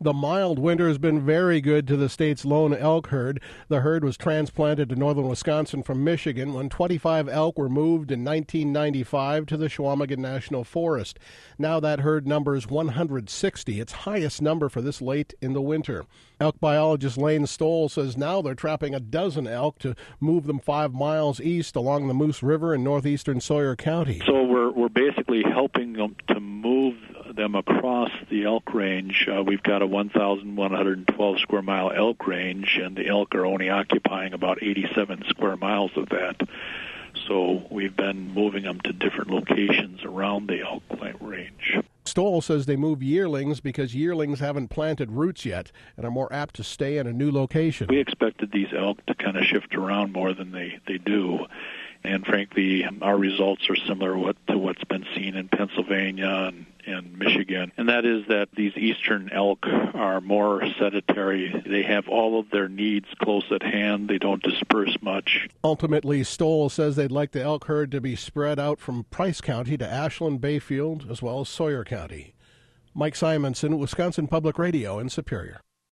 The mild winter has been very good to the state's lone elk herd. The herd was transplanted to northern Wisconsin from Michigan when 25 elk were moved in 1995 to the Chequamegon National Forest. Now that herd numbers 160, its highest number for this late in the winter. Elk biologist Lane Stoll says now they're trapping a dozen elk to move them 5 miles east along the Moose River in northeastern Sawyer County. So we're basically helping them to move them across the elk range. We've got a 1,112 square mile elk range, and the elk are only occupying about 87 square miles of that. So we've been moving them to different locations around the elk range. Stoll says they move yearlings because yearlings haven't planted roots yet and are more apt to stay in a new location. We expected these elk to kind of shift around more than they do. And frankly, our results are similar to what's been seen in Pennsylvania and Michigan. And that is that these eastern elk are more sedentary. They have all of their needs close at hand. They don't disperse much. Ultimately, Stoll says they'd like the elk herd to be spread out from Price County to Ashland, Bayfield, as well as Sawyer County. Mike Simonson, Wisconsin Public Radio in Superior.